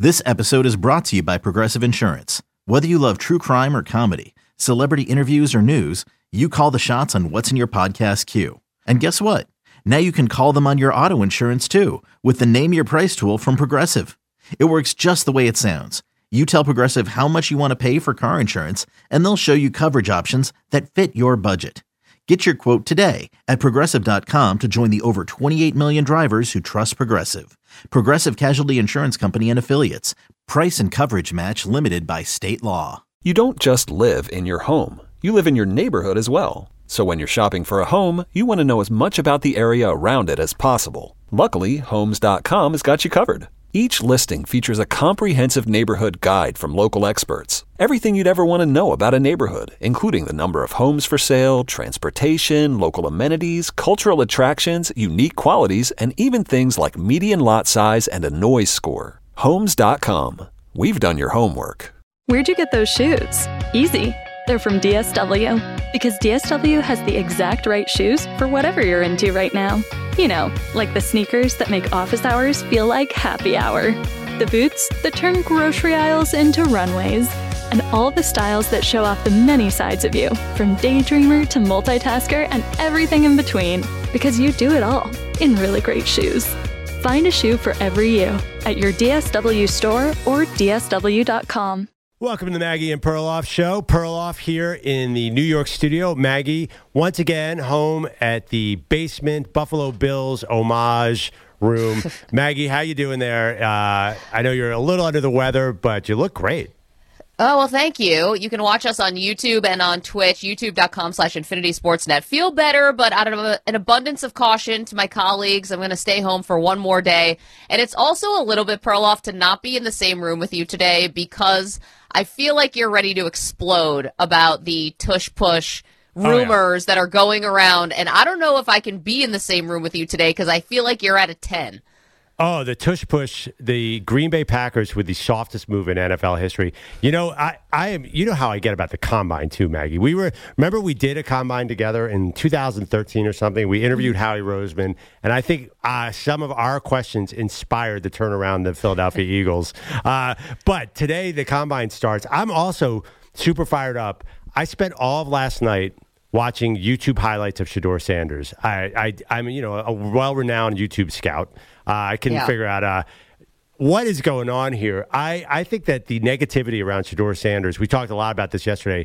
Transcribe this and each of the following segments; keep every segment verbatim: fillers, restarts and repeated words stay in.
This episode is brought to you by Progressive Insurance. Whether you love true crime or comedy, celebrity interviews or news, you call the shots on what's in your podcast queue. And guess what? Now you can call them on your auto insurance too with the Name Your Price tool from Progressive. It works just the way it sounds. You tell Progressive how much you want to pay for car insurance, and they'll show you coverage options that fit your budget. Get your quote today at Progressive dot com to join the over twenty-eight million drivers who trust Progressive. Progressive Casualty Insurance Company and Affiliates. Price and coverage match limited by state law. You don't just live in your home. You live in your neighborhood as well. So when you're shopping for a home, you want to know as much about the area around it as possible. Luckily, Homes dot com has got you covered. Each listing features a comprehensive neighborhood guide from local experts. Everything you'd ever want to know about a neighborhood, including the number of homes for sale, transportation, local amenities, cultural attractions, unique qualities, and even things like median lot size and a noise score. Homes dot com. We've done your homework. Where'd you get those shoes? Easy. They're from D S W. Because D S W has the exact right shoes for whatever you're into right now. You know, like the sneakers that make office hours feel like happy hour. The boots that turn grocery aisles into runways. And all the styles that show off the many sides of you, from daydreamer to multitasker and everything in between. Because you do it all in really great shoes. Find a shoe for every you at your D S W store or D S W dot com. Welcome to the Maggie and Perloff Show. Perloff here in the New York studio. Maggie, once again, home at the basement Buffalo Bills homage room. Maggie, how you doing there? Uh, I know you're a little under the weather, but you look great. Oh, well, thank you. You can watch us on YouTube and on Twitch, youtube dot com slash Infinity Sportsnet. Feel better, but out of an abundance of caution to my colleagues, I'm going to stay home for one more day. And it's also a little bit Perloff to not be in the same room with you today because I feel like you're ready to explode about the tush-push rumors oh, yeah. that are going around. And I don't know if I can be in the same room with you today because I feel like you're at a ten. Oh, the tush push, the Green Bay Packers with the softest move in N F L history. You know, I, I am. You know how I get about the combine too, Maggie. We were remember we did a combine together in two thousand thirteen or something. We interviewed Howie Roseman, and I think uh, some of our questions inspired the turnaround the Philadelphia Eagles. Uh, but today the combine starts. I'm also super fired up. I spent all of last night watching YouTube highlights of Shedeur Sanders. I, I, I'm, you know, a well-renowned YouTube scout. Uh, I can yeah. figure out uh, what is going on here. I, I think that the negativity around Shedeur Sanders, we talked a lot about this yesterday,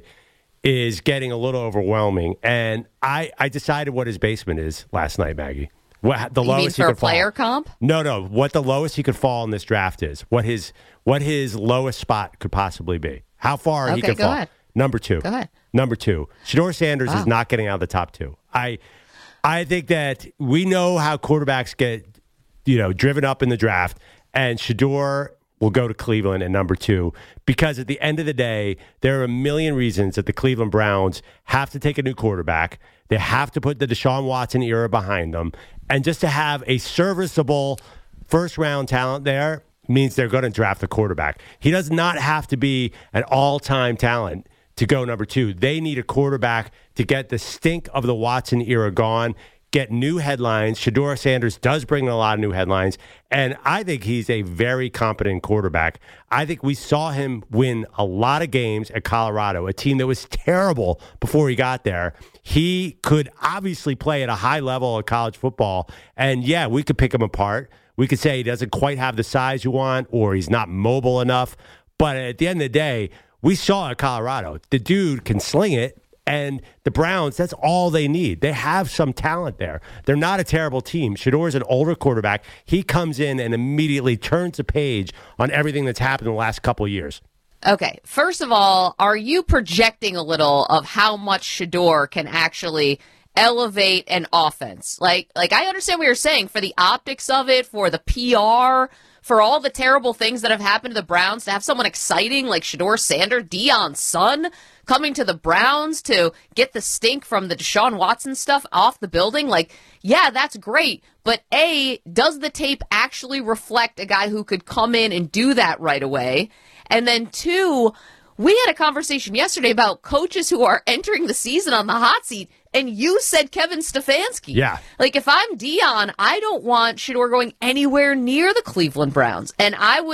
is getting a little overwhelming. And I, I decided what his basement is last night, Maggie. What the you lowest mean for he a could player fall. comp? No, no. What the lowest he could fall in this draft is. What his what his lowest spot could possibly be. How far okay, he could go fall. Ahead. Number two. Go ahead. Number two. Shedeur Sanders wow. is not getting out of the top two. I I think that we know how quarterbacks get, you know, driven up in the draft, and Shedeur will go to Cleveland at number two because at the end of the day, there are a million reasons that the Cleveland Browns have to take a new quarterback. They have to put the Deshaun Watson era behind them, and just to have a serviceable first-round talent there means they're going to draft a quarterback. He does not have to be an all-time talent to go number two. They need a quarterback to get the stink of the Watson era gone, get new headlines. Shedeur Sanders does bring a lot of new headlines, and I think he's a very competent quarterback. I think we saw him win a lot of games at Colorado, a team that was terrible before he got there. He could obviously play at a high level of college football, and yeah, we could pick him apart. We could say he doesn't quite have the size you want, or he's not mobile enough, but at the end of the day, we saw at Colorado, the dude can sling it, and the Browns, that's all they need. They have some talent there. They're not a terrible team. Shedeur's an older quarterback. He comes in and immediately turns a page on everything that's happened in the last couple of years. Okay, first of all, are you projecting a little of how much Shedeur can actually elevate an offense? Like, like I understand what you're saying, for the optics of it, for the P R, for all the terrible things that have happened to the Browns, to have someone exciting like Shedeur Sanders, Deion's son, coming to the Browns to get the stink from the Deshaun Watson stuff off the building, like, yeah, that's great. But A, does the tape actually reflect a guy who could come in and do that right away? And then two, we had a conversation yesterday about coaches who are entering the season on the hot seat, and you said Kevin Stefanski. Yeah. Like, if I'm Deion, I don't want Shedeur going anywhere near the Cleveland Browns. And I would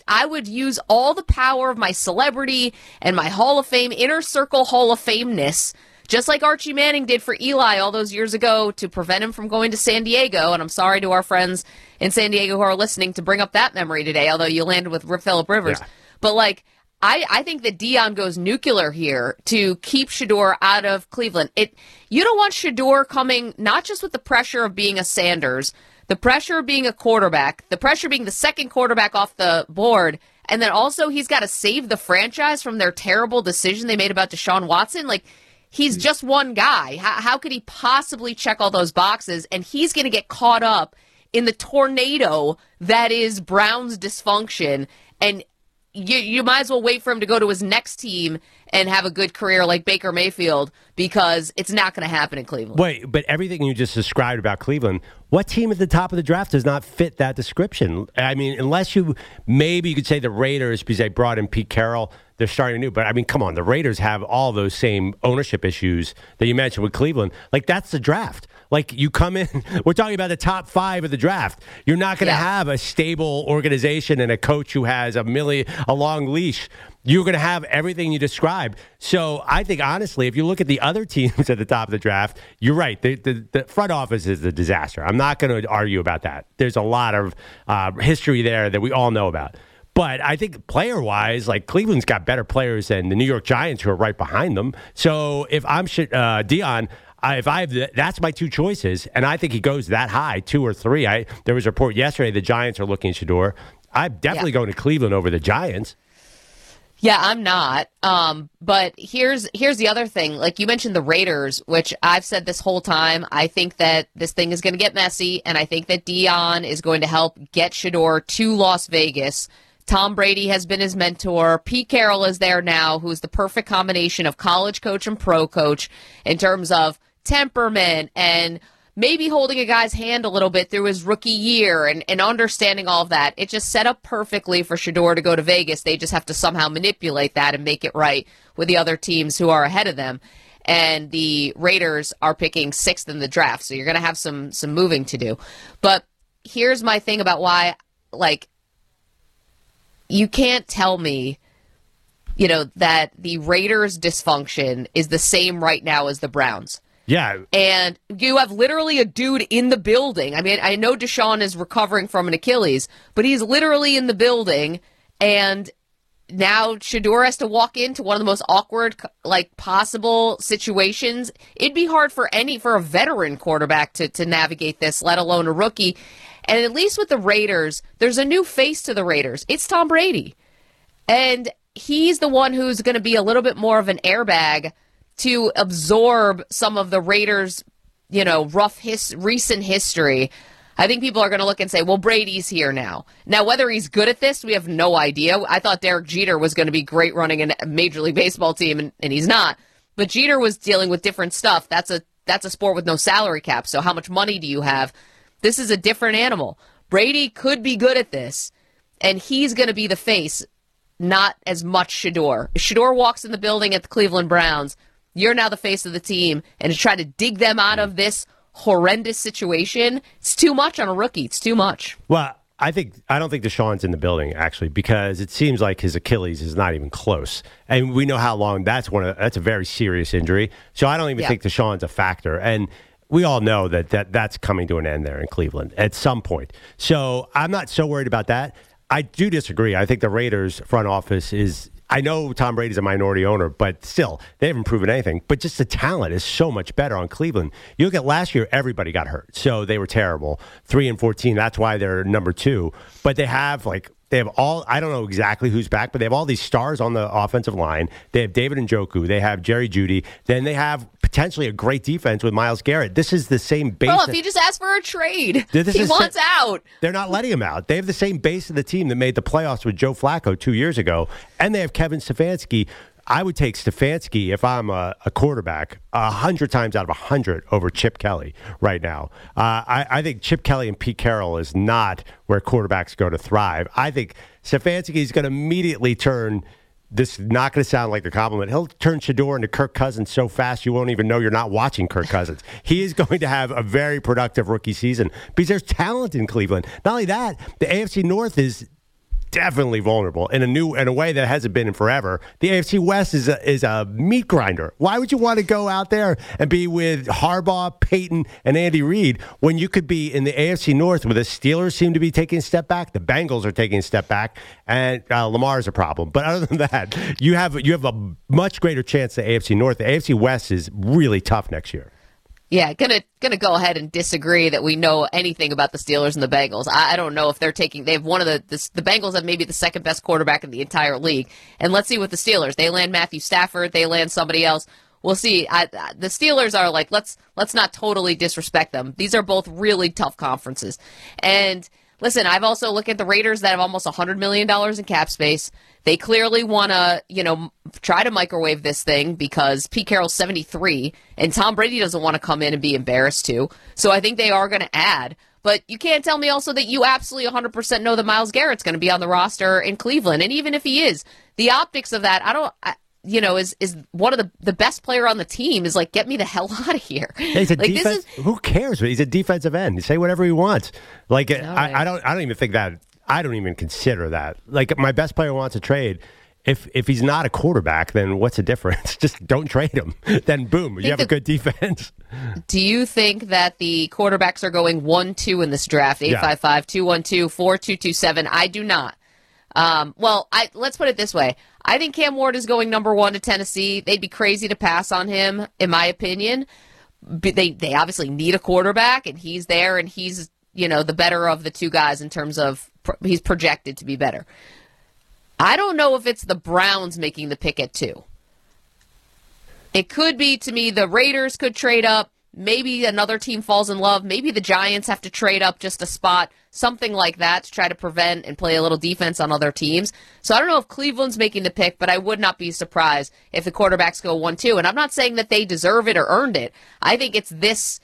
I would use all the power of my celebrity and my Hall of Fame, inner circle Hall of Fameness, just like Archie Manning did for Eli all those years ago to prevent him from going to San Diego. And I'm sorry to our friends in San Diego who are listening to bring up that memory today, although you landed with Phillip Rivers. Yeah. But, like, I, I think that Deion goes nuclear here to keep Shedeur out of Cleveland. It You don't want Shedeur coming not just with the pressure of being a Sanders, the pressure of being a quarterback, the pressure being the second quarterback off the board, and then also he's got to save the franchise from their terrible decision they made about Deshaun Watson. Like, he's just one guy. How, how could he possibly check all those boxes? And he's going to get caught up in the tornado that is Brown's dysfunction. And you, you might as well wait for him to go to his next team and have a good career like Baker Mayfield, because it's not going to happen in Cleveland. Wait, but everything you just described about Cleveland, what team at the top of the draft does not fit that description? I mean, unless you, maybe you could say the Raiders, because they brought in Pete Carroll, they're starting new. But, I mean, come on, the Raiders have all those same ownership issues that you mentioned with Cleveland. Like, that's the draft. Like, you come in, we're talking about the top five of the draft. You're not going to yeah. have a stable organization and a coach who has a million, a long leash. You're going to have everything you described. So I think, honestly, if you look at the other teams at the top of the draft, you're right. The, the, the front office is a disaster. I'm not going to argue about that. There's a lot of uh, history there that we all know about. But I think player-wise, like, Cleveland's got better players than the New York Giants, who are right behind them. So if I'm uh, Deion, I, if I have the, that's my two choices, and I think he goes that high, two or three. I there was a report yesterday the Giants are looking at Shedeur. I'm definitely yeah. going to Cleveland over the Giants. Yeah, I'm not. Um, but here's here's the other thing. Like, you mentioned the Raiders, which I've said this whole time. I think that this thing is going to get messy, and I think that Deion is going to help get Shedeur to Las Vegas. Tom Brady has been his mentor. Pete Carroll is there now, who's the perfect combination of college coach and pro coach in terms of temperament and maybe holding a guy's hand a little bit through his rookie year and, and understanding all of that. It just set up perfectly for Shedeur to go to Vegas. They just have to somehow manipulate that and make it right with the other teams who are ahead of them. And the Raiders are picking sixth in the draft, so you're going to have some some moving to do. But here's my thing about why, like, you can't tell me, you know, that the Raiders' dysfunction is the same right now as the Browns. Yeah. And you have literally a dude in the building. I mean, I know Deshaun is recovering from an Achilles, but he's literally in the building, and now Shedeur has to walk into one of the most awkward, like, possible situations. It'd be hard for any, for a veteran quarterback to, to navigate this, let alone a rookie. And at least with the Raiders, there's a new face to the Raiders. It's Tom Brady. And he's the one who's going to be a little bit more of an airbag to absorb some of the Raiders, you know, rough his, recent history. I think people are going to look and say, well, Brady's here now. Now, whether he's good at this, we have no idea. I thought Derek Jeter was going to be great running a Major League Baseball team, and, and he's not. But Jeter was dealing with different stuff. That's a that's a sport with no salary cap, so how much money do you have? This is a different animal. Brady could be good at this, and he's going to be the face, not as much Shedeur. If Shedeur walks in the building at the Cleveland Browns, you're now the face of the team, and to try to dig them out of this horrendous situation, it's too much on a rookie. It's too much. Well, I think I don't think Deshaun's in the building, actually, because it seems like his Achilles is not even close. And we know how long that's one of that's a very serious injury. So I don't even yeah. think Deshaun's a factor. And we all know that, that that's coming to an end there in Cleveland at some point. So I'm not so worried about that. I do disagree. I think the Raiders front office is, I know Tom Brady's a minority owner, but still, they haven't proven anything. But just the talent is so much better on Cleveland. You look at last year, everybody got hurt. So they were terrible. three and fourteen, that's why they're number two. But they have, like, they have all, I don't know exactly who's back, but they have all these stars on the offensive line. They have David Njoku. They have Jerry Jeudy. Then they have potentially a great defense with Myles Garrett. This is the same base. Well, if he just asked for a trade, this he wants sa- out. They're not letting him out. They have the same base of the team that made the playoffs with Joe Flacco two years ago. And they have Kevin Stefanski. I would take Stefanski if I'm a, a quarterback a hundred times out of a hundred over Chip Kelly right now. Uh, I, I think Chip Kelly and Pete Carroll is not where quarterbacks go to thrive. I think Stefanski is going to immediately turn, this is not going to sound like a compliment, he'll turn Shedeur into Kirk Cousins so fast you won't even know you're not watching Kirk Cousins. He is going to have a very productive rookie season because there's talent in Cleveland. Not only that, the A F C North is definitely vulnerable in a new in a way that hasn't been in forever. The A F C West is a, is a meat grinder. Why would you want to go out there and be with Harbaugh, Peyton, and Andy Reid when you could be in the A F C North where the Steelers seem to be taking a step back, the Bengals are taking a step back, and uh, Lamar is a problem. But other than that, you have you have a much greater chance the A F C North. The A F C West is really tough next year. Yeah, gonna gonna go ahead and disagree that we know anything about the Steelers and the Bengals. I, I don't know if they're taking. They have one of the, the the Bengals have maybe the second best quarterback in the entire league. And let's see what the Steelers. They land Matthew Stafford. They land somebody else. We'll see. I, I, the Steelers are like let's let's not totally disrespect them. These are both really tough conferences. And listen, I've also looked at the Raiders that have almost one hundred million dollars in cap space. They clearly want to, you know, try to microwave this thing because Pete Carroll's seventy-three and Tom Brady doesn't want to come in and be embarrassed too. So I think they are going to add. But you can't tell me also that you absolutely one hundred percent know that Myles Garrett's going to be on the roster in Cleveland. And even if he is, the optics of that, I don't, I, you know, is is one of the, the best player on the team is like, get me the hell out of here. He's a like, defense, this is, who cares? He's a defensive end. You say whatever he wants. Like, right. I, I don't I don't even think that. I don't even consider that. Like, my best player wants a trade. If if he's not a quarterback, then what's the difference? Just don't trade him. Then boom, you have the, a good defense. Do you think that the quarterbacks are going one two in this draft? eight five five, two one two, four two two seven. I do not. Um, well, I let's put it this way. I think Cam Ward is going number one to Tennessee. They'd be crazy to pass on him, in my opinion. But they they obviously need a quarterback, and he's there, and he's, you know, the better of the two guys in terms of he's projected to be better. I don't know if it's the Browns making the pick at two. It could be, to me, the Raiders could trade up. Maybe another team falls in love. Maybe the Giants have to trade up just a spot, something like that, to try to prevent and play a little defense on other teams. So I don't know if Cleveland's making the pick, but I would not be surprised if the quarterbacks go one two. And I'm not saying that they deserve it or earned it. I think it's this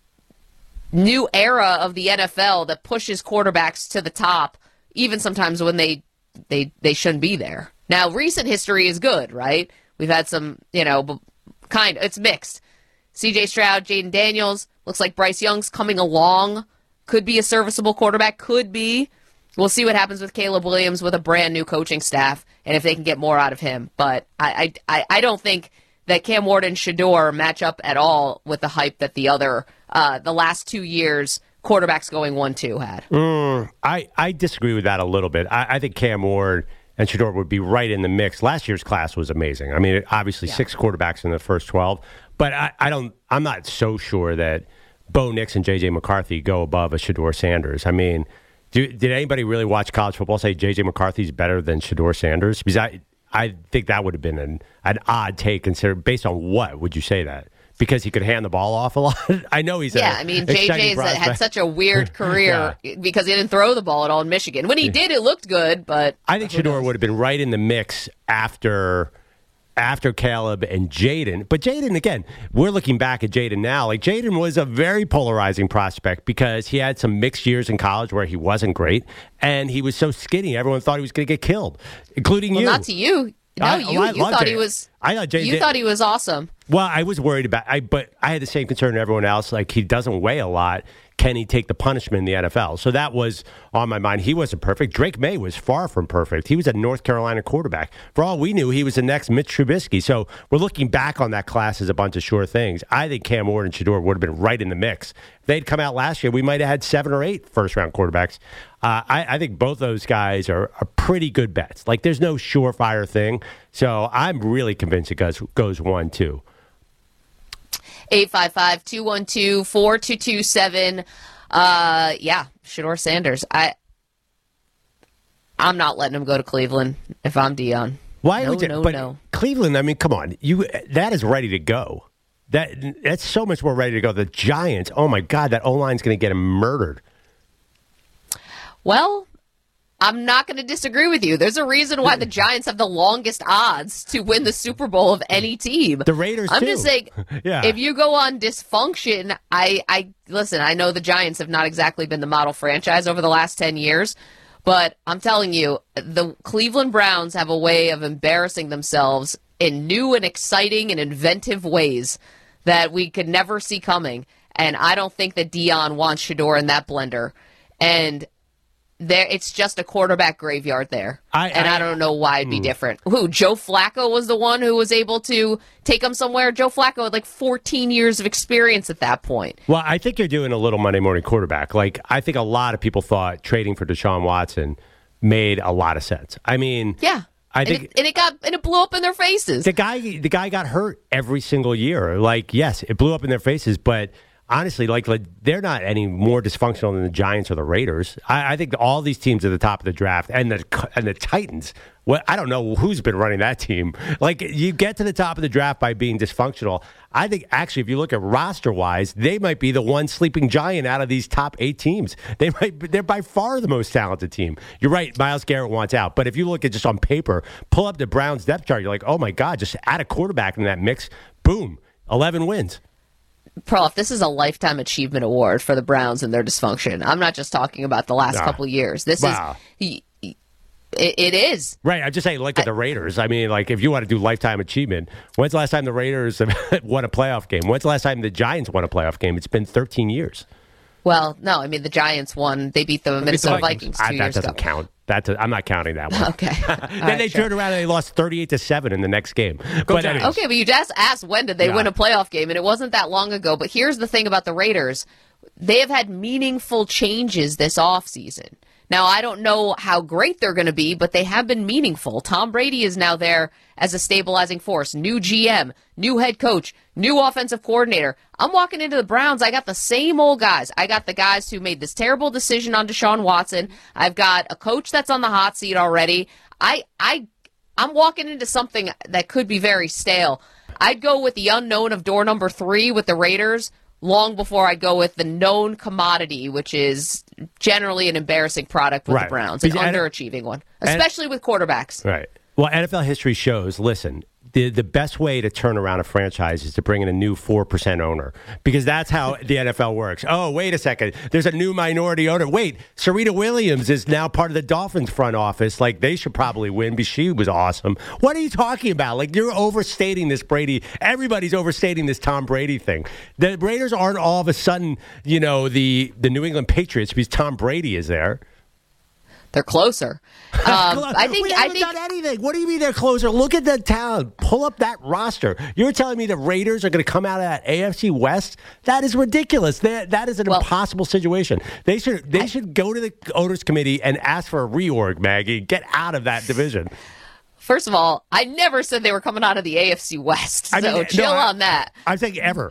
new era of the N F L that pushes quarterbacks to the top, even sometimes when they they they shouldn't be there. Now, recent history is good, right? We've had some, you know, kind it's mixed. C J Stroud, Jaden Daniels, looks like Bryce Young's coming along. Could be a serviceable quarterback, could be. We'll see what happens with Caleb Williams with a brand new coaching staff and if they can get more out of him. But I I, I don't think that Cam Ward and Shedeur match up at all with the hype that the other, uh, the last two years, quarterbacks going one two had. Mm, I, I disagree with that a little bit. I, I think Cam Ward and Shedeur would be right in the mix. Last year's class was amazing. I mean, obviously yeah. six quarterbacks in the first twelve, but I, I don't. I'm not so sure that Bo Nix and J J McCarthy go above a Shedeur Sanders. I mean, do, did anybody really watch college football say J J McCarthy's better than Shedeur Sanders? Because I I think that would have been an an odd take. Considered based on what would you say that? Because he could hand the ball off a lot. I know he's yeah. I mean, J J had such a weird career yeah. because he didn't throw the ball at all in Michigan. When he did, it looked good. But I think Shedeur would have been right in the mix after after Caleb and Jaden. But Jaden, again, we're looking back at Jaden now. Like Jaden was a very polarizing prospect because he had some mixed years in college where he wasn't great, and he was so skinny. Everyone thought he was going to get killed, including well, you. Not to you. No, I, you, oh, you thought Jaden. he was. I thought Jaden. You thought he was awesome. Well, I was worried about. I but I had the same concern as everyone else. Like he doesn't weigh a lot. Can he take the punishment in the N F L? So that was on my mind. He wasn't perfect. Drake May was far from perfect. He was a North Carolina quarterback. For all we knew, he was the next Mitch Trubisky. So we're looking back on that class as a bunch of sure things. I think Cam Ward and Shedeur would have been right in the mix. If they'd come out last year, we might have had seven or eight first-round quarterbacks. Uh, I, I think both those guys are, are pretty good bets. Like, there's no surefire thing. So I'm really convinced it goes, goes one, two. eight five five, two one two, four two two seven. Uh, yeah, Shedeur Sanders. I, I'm not letting him go to Cleveland if I'm Dion. Why no, would you? No, but no. Cleveland, I mean, come on. You that is ready to go. That That's so much more ready to go. The Giants, oh, my God, that O-line's going to get him murdered. Well, I'm not going to disagree with you. There's a reason why the Giants have the longest odds to win the Super Bowl of any team. The Raiders, I'm too. just saying, yeah. If you go on dysfunction, I, I listen, I know the Giants have not exactly been the model franchise over the last ten years, but I'm telling you, the Cleveland Browns have a way of embarrassing themselves in new and exciting and inventive ways that we could never see coming. And I don't think that Dion wants Shedeur in that blender. And there, it's just a quarterback graveyard there. I, and I, I don't know why it'd be hmm. different. Who, Joe Flacco was the one who was able to take them somewhere? Joe Flacco had like fourteen years of experience at that point. Well, I think you're doing a little Monday morning quarterback. Like, I think a lot of people thought trading for Deshaun Watson made a lot of sense. I mean, yeah. I think and it, and it got and it blew up in their faces. The guy, the guy got hurt every single year. Like, yes, it blew up in their faces, but honestly, like, like they're not any more dysfunctional than the Giants or the Raiders. I, I think all these teams at the top of the draft and the and the Titans. Well, I don't know who's been running that team. Like, you get to the top of the draft by being dysfunctional. I think, actually, if you look at roster-wise, they might be the one sleeping giant out of these top eight teams. They might, they're by far the most talented team. You're right, Myles Garrett wants out. But if you look at just on paper, pull up the Browns depth chart, you're like, oh, my God, just add a quarterback in that mix. Boom, eleven wins. Prof, this is a Lifetime Achievement Award for the Browns and their dysfunction. I'm not just talking about the last nah. couple of years. This wow. is... It, it is. Right. I'm just saying, look at the Raiders. I mean, like, if you want to do lifetime achievement, when's the last time the Raiders won a playoff game? When's the last time the Giants won a playoff game? It's been thirteen years. Well, no, I mean, the Giants won. They beat the Minnesota Vikings, Vikings two I, that years doesn't ago. count. That's a, I'm not counting that one. Okay. then right, they sure. turned around and they lost thirty-eight to seven in the next game. Go but anyways. Okay, but you just asked when did they yeah. win a playoff game, and it wasn't that long ago. But here's the thing about the Raiders. They have had meaningful changes this offseason. Now, I don't know how great they're going to be, but they have been meaningful. Tom Brady is now there as a stabilizing force. New G M, new head coach, new offensive coordinator. I'm walking into the Browns. I got the same old guys. I got the guys who made this terrible decision on Deshaun Watson. I've got a coach that's on the hot seat already. I, I, I'm walking into something that could be very stale. I'd go with the unknown of door number three with the Raiders long before I go with the known commodity, which is generally an embarrassing product with right. the Browns, an because underachieving one, especially with quarterbacks. Right. Well, N F L history shows, listen, the the best way to turn around a franchise is to bring in a new four percent owner, because that's how the N F L works. Oh, wait a second. There's a new minority owner. Wait, Serena Williams is now part of the Dolphins front office. Like, they should probably win because she was awesome. What are you talking about? Like, you're overstating this Brady. Everybody's overstating this Tom Brady thing. The Raiders aren't all of a sudden, you know, the, the New England Patriots because Tom Brady is there. They're closer. Um, I think. We haven't I think, done anything. What do you mean they're closer? Look at the talent. Pull up that roster. You're telling me the Raiders are going to come out of that A F C West? That is ridiculous. That that is an well, impossible situation. They should they I, should go to the owners committee and ask for a reorg, Maggie. Get out of that division. First of all, I never said they were coming out of the A F C West. So I mean, chill no, I, on that. I'm saying ever.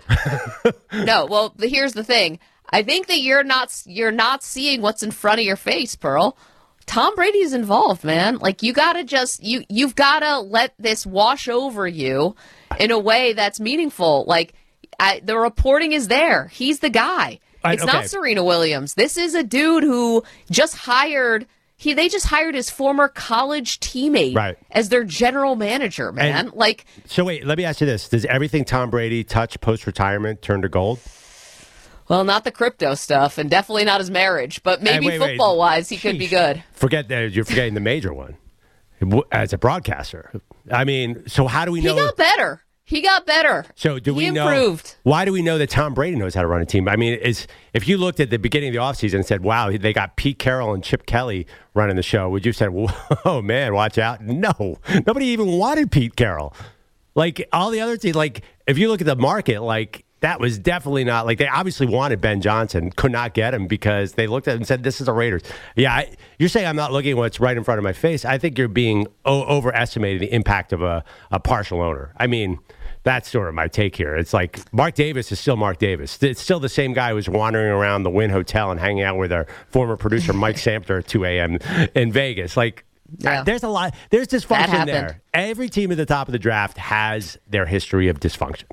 No. Well, the, here's the thing. I think that you're not you're not seeing what's in front of your face, Pearl. Tom Brady's involved, man. Like, you gotta just you you've gotta let this wash over you in a way that's meaningful. Like, I, the reporting is there. He's the guy. I, it's okay. not Serena Williams. This is a dude who just hired. He they just hired his former college teammate right. as their general manager, man. And, like, so wait, let me ask you this: does everything Tom Brady touch post retirement turn to gold? Well, not the crypto stuff, and definitely not his marriage. But maybe wait, football-wise, he Sheesh. could be good. Forget that. You're forgetting the major one. As a broadcaster. I mean, so how do we know? He got better. He got better. So do we he know? Improved. Why do we know that Tom Brady knows how to run a team? I mean, is if you looked at the beginning of the offseason and said, wow, they got Pete Carroll and Chip Kelly running the show, would you have said, whoa, man, watch out? No. Nobody even wanted Pete Carroll. Like, all the other teams, like, if you look at the market, like, that was definitely not, like, they obviously wanted Ben Johnson, could not get him because they looked at him and said, this is the Raiders. Yeah, I, you're saying I'm not looking at what's right in front of my face. I think you're being o- overestimating the impact of a, a partial owner. I mean, that's sort of my take here. It's like Mark Davis is still Mark Davis. It's still the same guy who was wandering around the Wynn Hotel and hanging out with our former producer Mike Samter at two a.m. in Vegas. Like, yeah. there's a lot, there's dysfunction there. Every team at the top of the draft has their history of dysfunction.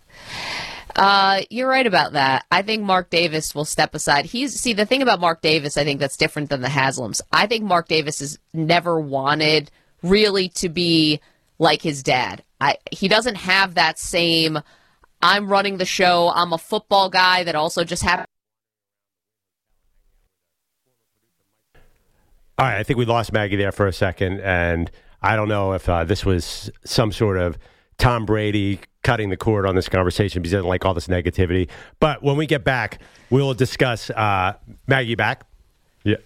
Uh, you're right about that. I think Mark Davis will step aside. He's see the thing about Mark Davis, I think that's different than the Haslams. I think Mark Davis has never wanted really to be like his dad. I he doesn't have that same I'm running the show, I'm a football guy that also just happened. All right, I think we lost Maggie there for a second, and I don't know if uh, this was some sort of Tom Brady cutting the cord on this conversation because he doesn't like all this negativity. But when we get back, we'll discuss uh, Maggie back. Yeah.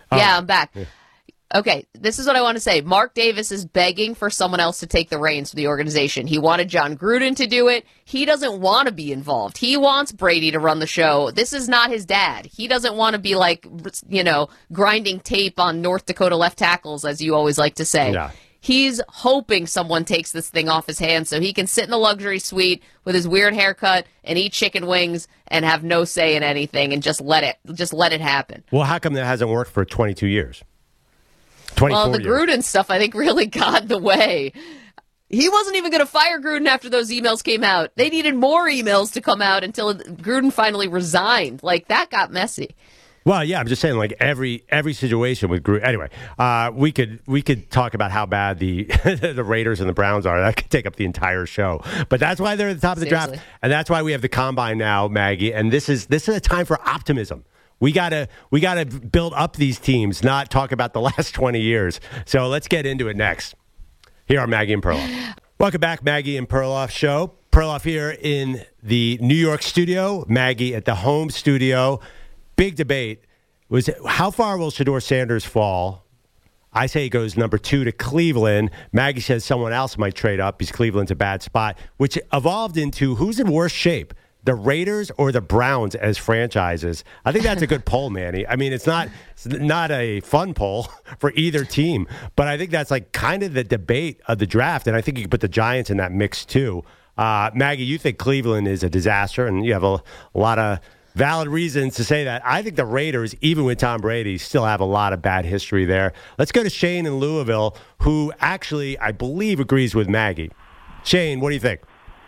Yeah, Oh. I'm back. Yeah. Okay, this is what I want to say. Mark Davis is begging for someone else to take the reins for the organization. He wanted John Gruden to do it. He doesn't want to be involved. He wants Brady to run the show. This is not his dad. He doesn't want to be like, you know, grinding tape on North Dakota left tackles, as you always like to say. Yeah. He's hoping someone takes this thing off his hands so he can sit in the luxury suite with his weird haircut and eat chicken wings and have no say in anything and just let it just let it happen. Well, how come that hasn't worked for twenty-two years? twenty-four Well, the years. Gruden stuff, I think, really got in the way. He wasn't even going to fire Gruden after those emails came out. They needed more emails to come out until Gruden finally resigned. Like, that got messy. Well, yeah, I'm just saying, like every every situation with Gruden. Anyway, uh, we could we could talk about how bad the the Raiders and the Browns are. That could take up the entire show. But that's why they're at the top of the Seriously. draft, and that's why we have the combine now, Maggie. And this is this is a time for optimism. We gotta we gotta build up these teams, not talk about the last twenty years. So let's get into it next. Here are Maggie and Perloff. Welcome back, Maggie and Perloff show. Perloff here in the New York studio. Maggie at the home studio. Big debate was how far will Shedeur Sanders fall? I say he goes number two to Cleveland. Maggie says someone else might trade up because Cleveland's a bad spot, which evolved into who's in worse shape, the Raiders or the Browns as franchises. I think that's a good poll, Manny. I mean, it's not it's not a fun poll for either team, but I think that's like kind of the debate of the draft, and I think you could put the Giants in that mix too. Uh, Maggie, you think Cleveland is a disaster, and you have a, a lot of valid reasons to say that. I think the Raiders, even with Tom Brady, still have a lot of bad history there. Let's go to Shane in Louisville, who actually, I believe, agrees with Maggie. Shane, what do you think?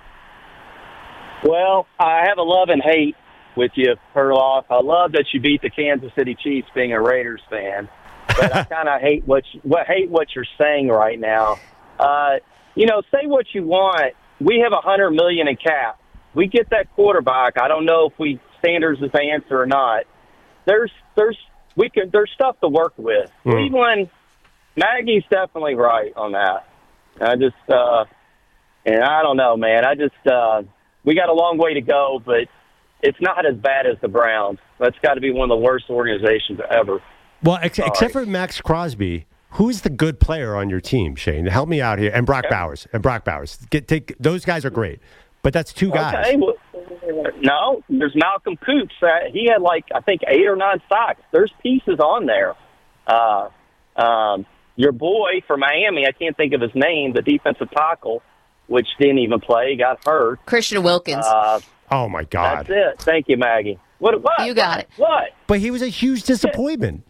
Well, I have a love and hate with you, Perloff. I love that you beat the Kansas City Chiefs being a Raiders fan, but I kind of hate what, you, what hate what you're saying right now. Uh, you know, say what you want. We have a hundred million in cap. We get that quarterback. I don't know if we Sanders is the answer or not. There's there's we can there's stuff to work with. Mm. Cleveland, Maggie's definitely right on that. I just uh, and I don't know, man. I just uh, we got a long way to go, but it's not as bad as the Browns. That's got to be one of the worst organizations ever. Well, ex- except for Max Crosby, who's the good player on your team, Shane? Help me out here. And Brock Okay. Bowers. And Brock Bowers. Get take those guys are great, but that's two guys. Okay, well, no, there's Malcolm Coops. Uh, he had like I think eight or nine sacks. There's pieces on there. Uh, um, your boy from Miami, I can't think of his name, the defensive tackle, which didn't even play, got hurt. Christian Wilkins. Uh, Oh my God! that's it. Thank you, Maggie. What? What? You got it. What? But he was a huge disappointment.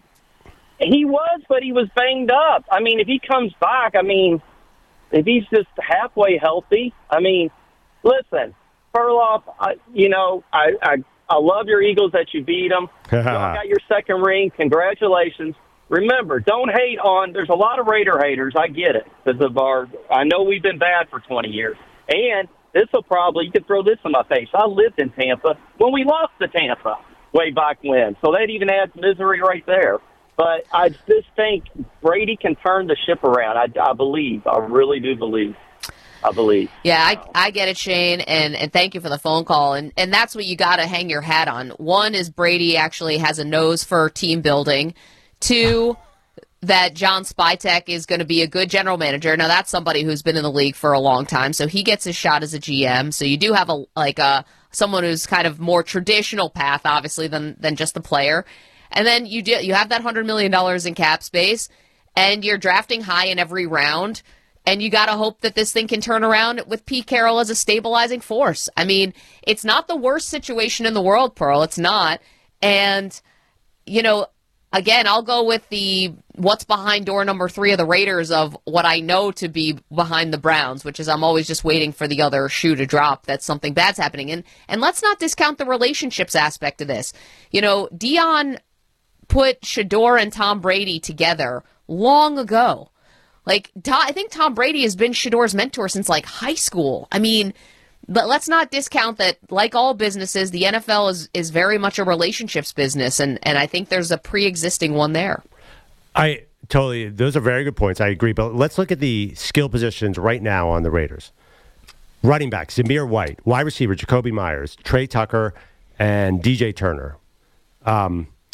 He was, but he was banged up. I mean, if he comes back, I mean, if he's just halfway healthy, I mean, listen, Perloff, I, you know, I, I I love your Eagles that you beat them. You got your second ring. Congratulations. Remember, don't hate on. There's a lot of Raider haters. I get it because of our. I know we've been bad for twenty years, and this will probably you can throw this in my face. I lived in Tampa when we lost to Tampa way back when, so that even adds misery right there. But I just think Brady can turn the ship around. I, I believe. I really do believe. I believe. Yeah, I, I get it, Shane, and, and thank you for the phone call. And, and that's what you got to hang your hat on. One is Brady actually has a nose for team building. Two, that John Spytek is going to be a good general manager. Now, that's somebody who's been in the league for a long time, so he gets his shot as a G M. So you do have a like a someone who's kind of more traditional path, obviously, than than just the player. And then you do you have that one hundred million dollars in cap space, and you're drafting high in every round. And you got to hope that this thing can turn around with Pete Carroll as a stabilizing force. I mean, it's not the worst situation in the world, Pearl. It's not. And, you know, again, I'll go with the what's behind door number three of the Raiders of what I know to be behind the Browns, which is I'm always just waiting for the other shoe to drop that something bad's happening. And, and let's not discount the relationships aspect of this. You know, Dion put Shedeur and Tom Brady together long ago. Like, I think Tom Brady has been Shedeur's mentor since, like, high school. I mean, but let's not discount that, like all businesses, the N F L is, is very much a relationships business, and, and I think there's a pre-existing one there. I totally, those are very good points. I agree. But let's look at the skill positions right now on the Raiders. Running back, Zamir White. Wide receiver, Jacoby Myers. Trey Tucker and D J Turner. Um,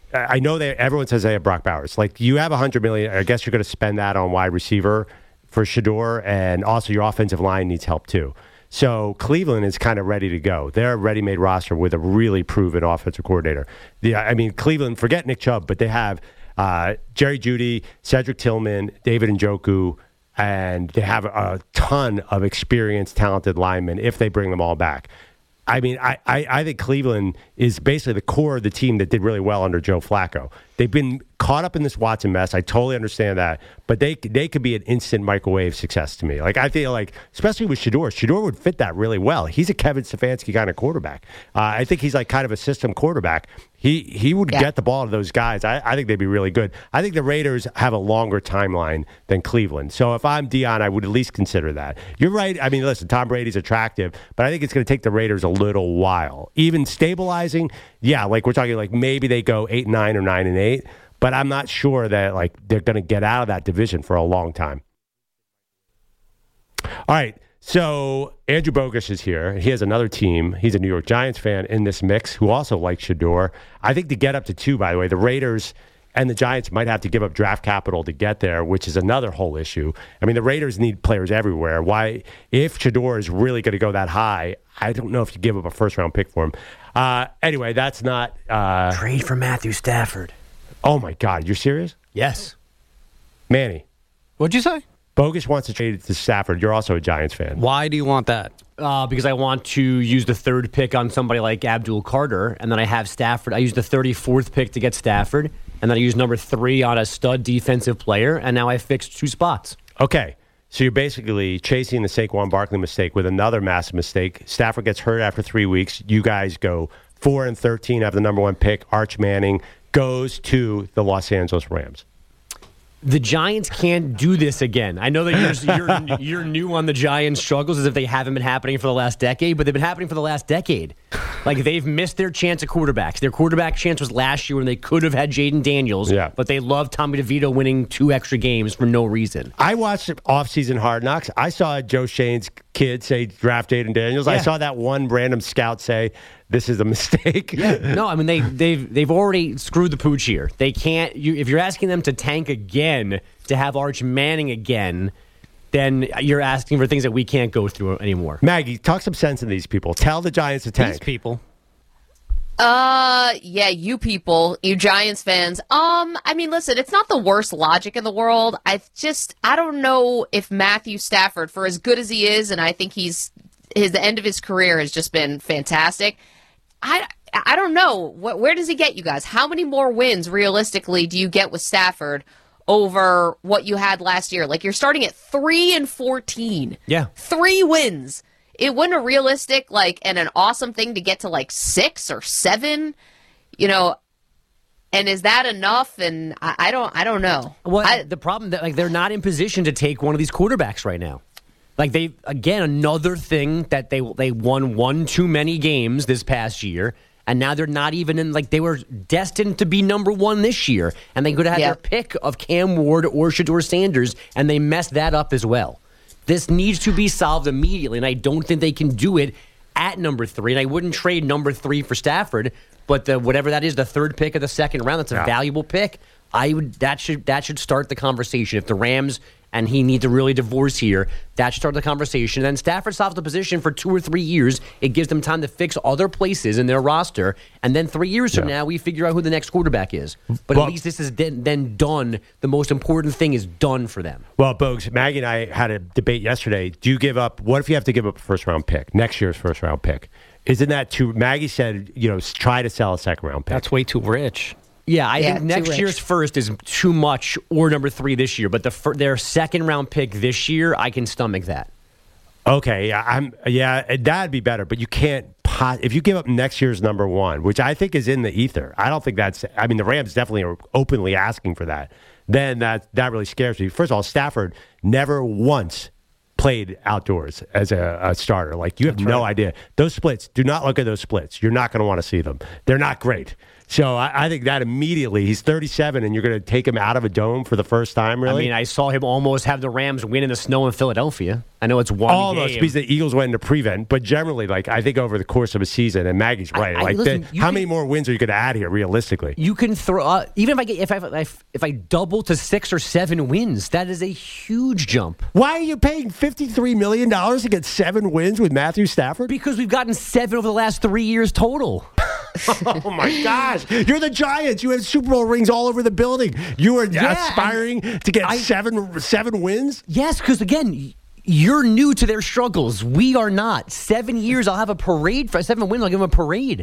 I know that everyone says they have Brock Bowers. Like, you have one hundred million dollars. I guess you're going to spend that on wide receiver for Shedeur, and also your offensive line needs help too. So Cleveland is kind of ready to go. They're a ready-made roster with a really proven offensive coordinator. The, I mean, Cleveland, forget Nick Chubb, but they have uh, Jerry Jeudy, Cedric Tillman, David Njoku, and they have a ton of experienced, talented linemen if they bring them all back. I mean, I, I, I think Cleveland is basically the core of the team that did really well under Joe Flacco. They've been caught up in this Watson mess. I totally understand that. But they they could be an instant microwave success to me. Like, I feel like, especially with Shedeur, Shedeur would fit that really well. He's a Kevin Stefanski kind of quarterback. Uh, I think he's like kind of a system quarterback. He he would yeah. get the ball to those guys. I, I think they'd be really good. I think the Raiders have a longer timeline than Cleveland. So if I'm Dion, I would at least consider that. You're right. I mean, listen, Tom Brady's attractive, but I think it's going to take the Raiders a little while. Even stabilizing, yeah, like we're talking like maybe they go eight and nine or nine and eight, but I'm not sure that like they're going to get out of that division for a long time. All right. So Andrew Bogusch is here. He has another team. He's a New York Giants fan in this mix who also likes Shedeur. I think to get up to two, by the way, the Raiders and the Giants might have to give up draft capital to get there, which is another whole issue. I mean, the Raiders need players everywhere. Why, if Shedeur is really going to go that high, I don't know if you give up a first-round pick for him. Uh, anyway, that's not... Uh, Trade for Matthew Stafford. Oh, my God. You're serious? Yes. Manny. What'd you say? Bogusch wants to trade it to Stafford. You're also a Giants fan. Why do you want that? Uh, because I want to use the third pick on somebody like Abdul Carter, and then I have Stafford. I use the thirty-fourth pick to get Stafford, and then I use number three on a stud defensive player, and now I fixed two spots. Okay. So you're basically chasing the Saquon Barkley mistake with another massive mistake. Stafford gets hurt after three weeks. You guys go four and thirteen, have the number one pick. Arch Manning goes to the Los Angeles Rams. The Giants can't do this again. I know that you're, you're, you're new on the Giants' struggles as if they haven't been happening for the last decade, but they've been happening for the last decade. Like, they've missed their chance at quarterbacks. Their quarterback chance was last year when they could have had Jaden Daniels, yeah. but they loved Tommy DeVito winning two extra games for no reason. I watched off-season Hard Knocks. I saw Joe Shane's kid say draft Jaden Daniels. Yeah. I saw that one random scout say, this is a mistake. Yeah. No, I mean, they, they've they've already screwed the pooch here. They can't, you, if you're asking them to tank again, to have Arch Manning again, then you're asking for things that we can't go through anymore. Maggie, talk some sense in these people. Tell the Giants to tank. These people. Uh, yeah, you people, you Giants fans. Um, I mean, listen, it's not the worst logic in the world. I just, I don't know if Matthew Stafford, for as good as he is, and I think he's, his the end of his career has just been fantastic. I, I don't know. Where does he get you guys? How many more wins, realistically, do you get with Stafford over what you had last year? Like, you're starting at three and fourteen. Yeah. Three wins. It wasn't a realistic, like, and an awesome thing to get to, like, six or seven, you know, and is that enough? And I, I don't I don't know. Well, I, the problem that, like, they're not in position to take one of these quarterbacks right now. Like, they, again, another thing that they they won one too many games this past year, and now they're not even in, like, they were destined to be number one this year, and they could have had yeah. their pick of Cam Ward or Shedeur Sanders, and they messed that up as well. This needs to be solved immediately, and I don't think they can do it at number three, and I wouldn't trade number three for Stafford, but the whatever that is, the third pick of the second round, that's a yeah. valuable pick. I would that should that should start the conversation. If the Rams and he needs to really divorce here, that should start the conversation. And then Stafford solves the position for two or three years. It gives them time to fix other places in their roster. And then three years from yeah. now, we figure out who the next quarterback is. But well, at least this is then, then done. The most important thing is done for them. Well, Bogues, Maggie and I had a debate yesterday. Do you give up, what if you have to give up a first-round pick, next year's first-round pick? Isn't that too, Maggie said, you know, try to sell a second-round pick. That's way too rich. Yeah, I yeah, think next year's first is too much, or number three this year. But the fir- their second round pick this year, I can stomach that. Okay, I'm yeah, that'd be better. But you can't pot if you give up next year's number one, which I think is in the ether. I don't think that's. I mean, the Rams definitely are openly asking for that. Then that that really scares me. First of all, Stafford never once played outdoors as a, a starter. Like, you have That's no right. idea. Those splits, do not look at those splits. You're not going to want to see them. They're not great. So I, I think that immediately, he's thirty-seven, and you're going to take him out of a dome for the first time, really? I mean, I saw him almost have the Rams win in the snow in Philadelphia. I know it's one Almost, game. because the Eagles went into prevent, but generally, like, I think over the course of a season, and Maggie's right, I- I- like, listen, the- you how can- many more wins are you going to add here, realistically? You can throw uh, even if I get if I if, if I double to six or seven wins, that is a huge jump. Why are you paying fifty-three million dollars to get seven wins with Matthew Stafford? Because we've gotten seven over the last three years total. Oh, my gosh. You're the Giants. You have Super Bowl rings all over the building. You are Yeah, aspiring to get I- seven seven wins? Yes, because again, you're new to their struggles. We are not. Seven years, I'll have a parade for seven wins. I'll give them a parade.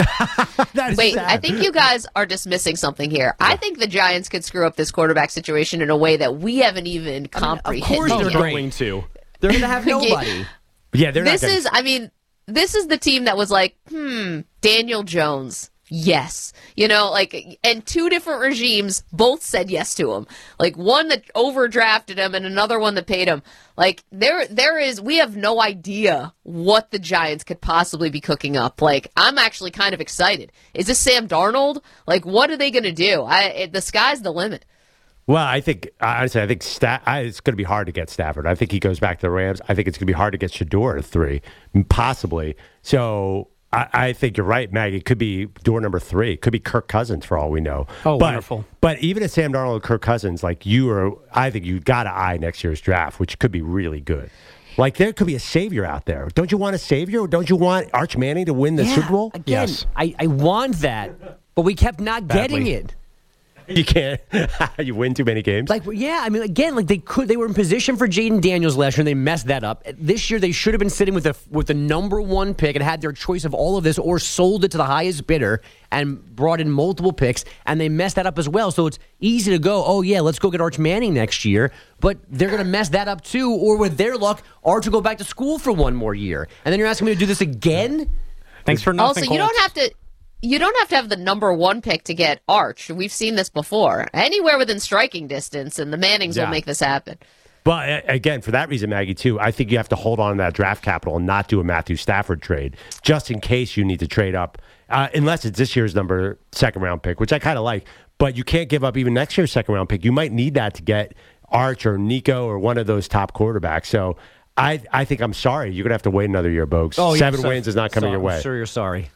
That's Wait, sad. I think you guys are dismissing something here. I think the Giants could screw up this quarterback situation in a way that we haven't even comprehended. Of course they're yet. going to. They're going to have nobody. Yeah, they're This not gonna, is, I mean, this is the team that was like, hmm, Daniel Jones. Yes. You know, like, and two different regimes both said yes to him. Like, one that overdrafted him and another one that paid him. Like, there, there is, we have no idea what the Giants could possibly be cooking up. Like, I'm actually kind of excited. Is this Sam Darnold? Like, what are they going to do? I, it, the sky's the limit. Well, I think, honestly, I think Sta- I, it's going to be hard to get Stafford. I think he goes back to the Rams. I think it's going to be hard to get Shador to three, possibly. So I, I think you're right, Maggie. It could be door number three. It could be Kirk Cousins for all we know. Oh, but, wonderful. But even if Sam Darnold and Kirk Cousins, like you are, I think you got to eye next year's draft, which could be really good. Like, there could be a savior out there. Don't you want a savior? Don't you want Arch Manning to win the Yeah, Super Bowl? Again, Yes. I, I want that, but we kept not getting Badly. it. You can't. You win too many games. Like, yeah, I mean, again, like they could, they were in position for Jaden Daniels last year, and they messed that up. This year, they should have been sitting with the with the number one pick and had their choice of all of this, or sold it to the highest bidder and brought in multiple picks, and they messed that up as well. So it's easy to go, oh yeah, let's go get Arch Manning next year, but they're going to mess that up too. Or with their luck, Arch will go back to school for one more year, and then you're asking me to do this again. Thanks for nothing. Also, you don't have to. You don't have to have the number one pick to get Arch. We've seen this before. Anywhere within striking distance, and the Mannings Yeah. will make this happen. But uh, again, for that reason, Maggie, too, I think you have to hold on to that draft capital and not do a Matthew Stafford trade, just in case you need to trade up, uh, unless it's this year's number second round pick, which I kind of like. But you can't give up even next year's second round pick. You might need that to get Arch or Nico or one of those top quarterbacks. So I, I think I'm sorry. You're gonna have to wait another year, Bogues. Oh, yeah, Seven so- wins is not coming so- your way. I'm sure you're sorry.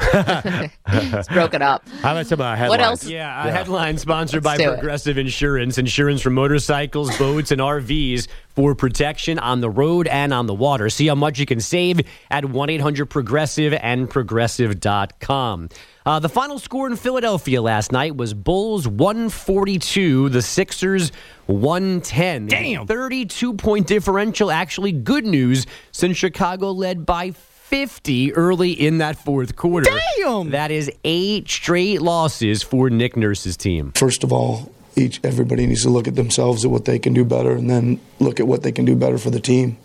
It's broken up. How about some uh, headlines? What else? Yeah, a headline sponsored by Let's do it. Progressive Insurance. Insurance for motorcycles, boats, and R Vs for protection on the road and on the water. See how much you can save at one eight hundred progressive and progressive dot com. Uh, the final score in Philadelphia last night was Bulls one forty-two, the Sixers one ten. Damn. thirty-two point differential. Actually, good news since Chicago led by fifty early in that fourth quarter. Damn. That is eight straight losses for Nick Nurse's team. First of all, each everybody needs to look at themselves at what they can do better, and then look at what they can do better for the team,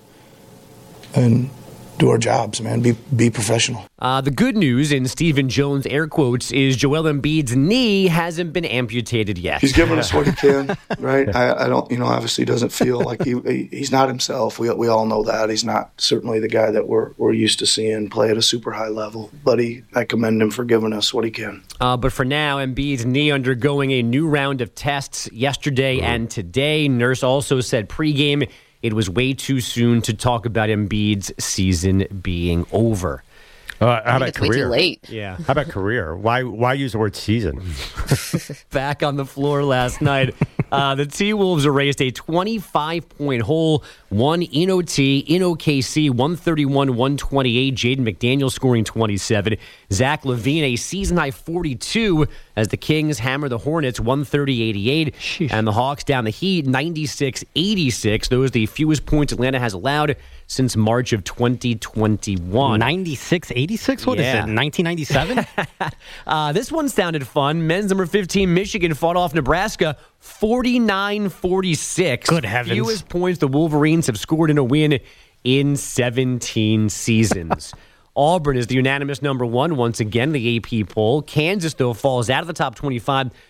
and do our jobs, man. Be be professional. Uh, the good news, in Stephen Jones' air quotes, is Joel Embiid's knee hasn't been amputated yet. He's giving us what he can, right? I, I don't, you know, obviously doesn't feel like he, he he's not himself. We we all know that he's not certainly the guy that we're we're used to seeing play at a super high level. But he, I commend him for giving us what he can. Uh, but for now, Embiid's knee undergoing a new round of tests yesterday and today. Nurse also said pregame it was way too soon to talk about Embiid's season being over. Uh, how I think about it's way career? too late. Yeah. How about career? Why why use the word season? Back on the floor last night, uh, the T-Wolves erased a twenty-five point hole, one in O T, in O K C, one thirty-one one twenty-eight. Jaden McDaniel scoring twenty-seven. Zach LaVine, a season-high forty-two, as the Kings hammer the Hornets one thirty eighty-eight. And the Hawks down the Heat ninety-six eighty-six. Those are the fewest points Atlanta has allowed since March of twenty twenty-one. ninety-six eighty-six? What is Yeah. it, nineteen ninety-seven? Uh, this one sounded fun. Men's number fifteen, Michigan, fought off Nebraska forty-nine forty-six. Good heavens. Fewest points the Wolverines have scored in a win in seventeen seasons. Auburn is the unanimous number one once again, the A P poll. Kansas, though, falls out of the top twenty-five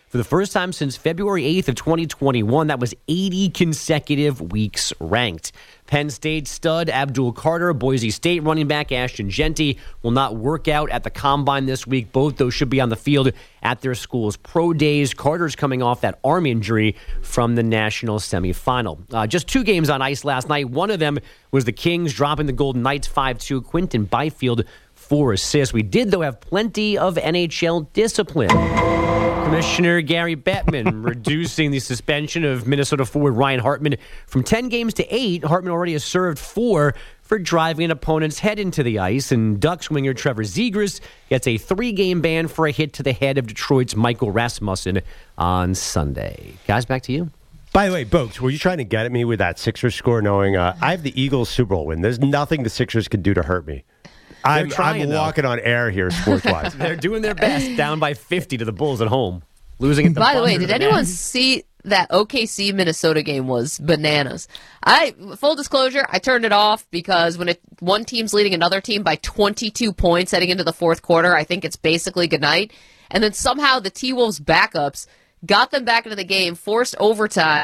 for the first time since February eighth of twenty twenty-one. That was eighty consecutive weeks ranked. Penn State stud Abdul Carter, Boise State running back Ashton Jeanty will not work out at the Combine this week. Both those should be on the field at their school's pro days. Carter's coming off that arm injury from the national semifinal. Uh, just two games on ice last night. One of them was the Kings dropping the Golden Knights five two. Quinton Byfield, four assists. We did, though, have plenty of N H L discipline. Commissioner Gary Bettman reducing the suspension of Minnesota forward Ryan Hartman from ten games to eight. Hartman already has served four for driving an opponent's head into the ice. And Ducks winger Trevor Zegras gets a three-game ban for a hit to the head of Detroit's Michael Rasmussen on Sunday. Guys, back to you. By the way, Bogues, were you trying to get at me with that Sixers score knowing uh, I have the Eagles Super Bowl win? There's nothing the Sixers can do to hurt me. I'm, trying, I'm though. walking on air here, sports-wise. They're doing their best, down by fifty to the Bulls at home. Losing at the By the way, buzzer did to anyone them. see that O K C Minnesota game was bananas? I full disclosure, I turned it off because when it, one team's leading another team by twenty-two points heading into the fourth quarter, I think it's basically goodnight. And then somehow the T-Wolves backups got them back into the game, forced overtime.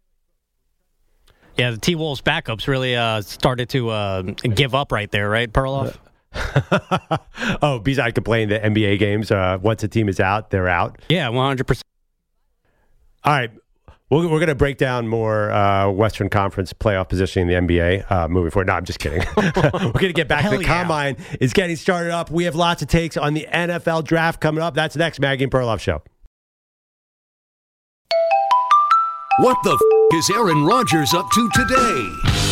Yeah, the T-Wolves backups really uh, started to uh, give up right there, right, Perloff? Oh, because I complained that N B A games, uh, once a team is out, they're out. Yeah, one hundred percent. All right. We're, we're going to break down more uh, Western Conference playoff positioning in the N B A uh, moving forward. No, I'm just kidding. We're going to get back Hell to the yeah. Combine. It's getting started up. We have lots of takes on the N F L draft coming up. That's next, Maggie and Perloff Show. What the f*** is Aaron Rodgers up to today?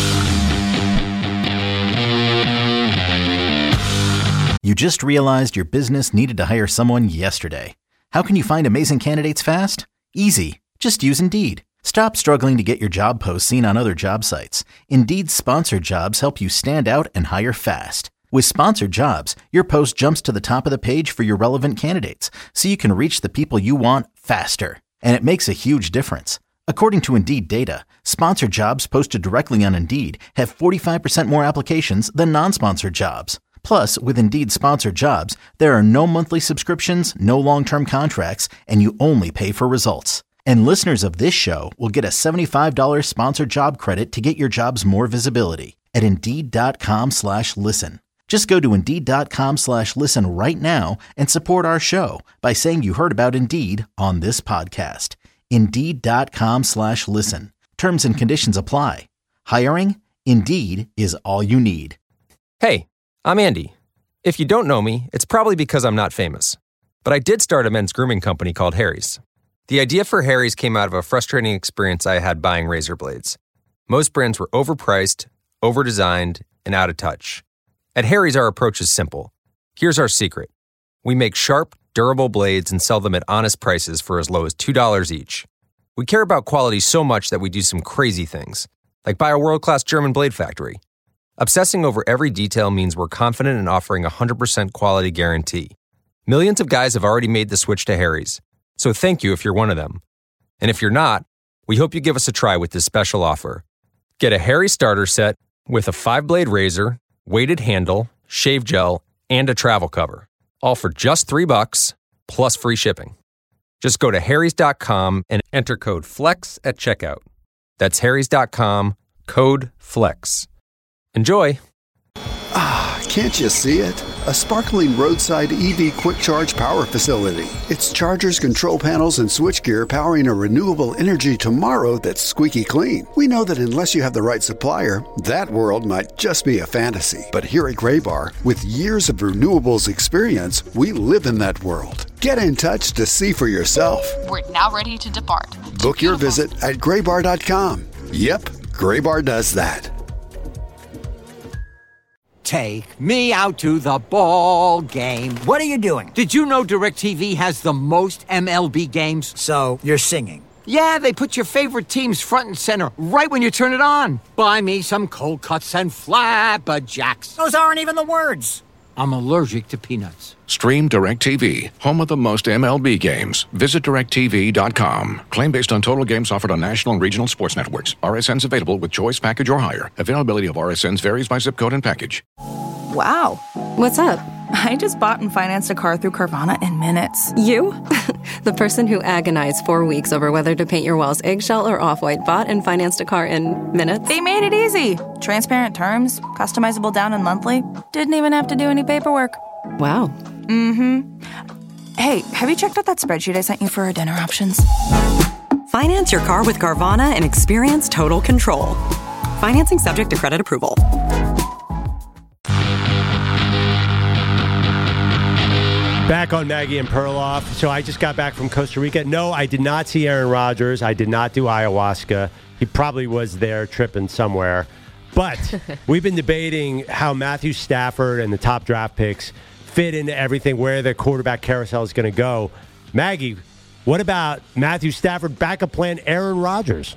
You just realized your business needed to hire someone yesterday. How can you find amazing candidates fast? Easy. Just use Indeed. Stop struggling to get your job posts seen on other job sites. Indeed's sponsored jobs help you stand out and hire fast. With sponsored jobs, your post jumps to the top of the page for your relevant candidates, so you can reach the people you want faster. And it makes a huge difference. According to Indeed data, sponsored jobs posted directly on Indeed have forty-five percent more applications than non-sponsored jobs. Plus, with Indeed sponsored jobs, there are no monthly subscriptions, no long-term contracts, and you only pay for results. And listeners of this show will get a seventy-five dollars sponsored job credit to get your jobs more visibility at Indeed.com slash listen. Just go to Indeed.com slash listen right now and support our show by saying you heard about Indeed on this podcast. Indeed.com slash listen. Terms and conditions apply. Hiring? Indeed is all you need. Hey, I'm Andy. If you don't know me, it's probably because I'm not famous. But I did start a men's grooming company called Harry's. The idea for Harry's came out of a frustrating experience I had buying razor blades. Most brands were overpriced, overdesigned, and out of touch. At Harry's, our approach is simple. Here's our secret. We make sharp, durable blades and sell them at honest prices for as low as two dollars each. We care about quality so much that we do some crazy things, like buy a world-class German blade factory. Obsessing over every detail means we're confident in offering a one hundred percent quality guarantee. Millions of guys have already made the switch to Harry's, so thank you if you're one of them. And if you're not, we hope you give us a try with this special offer. Get a Harry's starter set with a five-blade razor, weighted handle, shave gel, and a travel cover, all for just three bucks plus free shipping. Just go to harrys dot com and enter code FLEX at checkout. That's harrys dot com, code FLEX. Enjoy. Ah, can't you see it? A sparkling roadside E V quick charge power facility. It's chargers, control panels, and switchgear powering a renewable energy tomorrow that's squeaky clean. We know that unless you have the right supplier, that world might just be a fantasy. But here at Graybar, with years of renewables experience, we live in that world. Get in touch to see for yourself. We're now ready to depart. Book your visit at graybar dot com. Yep, Graybar does that. Take me out to the ball game. What are you doing? Did you know DirecTV has the most M L B games? So, you're singing? Yeah, they put your favorite teams front and center right when you turn it on. Buy me some cold cuts and flapjacks. Those aren't even the words. I'm allergic to peanuts. Stream DirecTV, home of the most M L B games. Visit direct T V dot com. Claim based on total games offered on national and regional sports networks. R S Ns available with choice package or higher. Availability of R S Ns varies by zip code and package. Wow. What's up? I just bought and financed a car through Carvana in minutes. You? The person who agonized four weeks over whether to paint your walls eggshell or off-white bought and financed a car in minutes? They made it easy. Transparent terms, customizable down and monthly. Didn't even have to do any paperwork. Wow. Mm-hmm. Hey, have you checked out that spreadsheet I sent you for our dinner options? Finance your car with Carvana and experience total control. Financing subject to credit approval. Back on Maggie and Perloff. So I just got back from Costa Rica. No, I did not see Aaron Rodgers. I did not do ayahuasca. He probably was there tripping somewhere. But we've been debating how Matthew Stafford and the top draft picks fit into everything, where the quarterback carousel is going to go. Maggie, what about Matthew Stafford, backup plan Aaron Rodgers?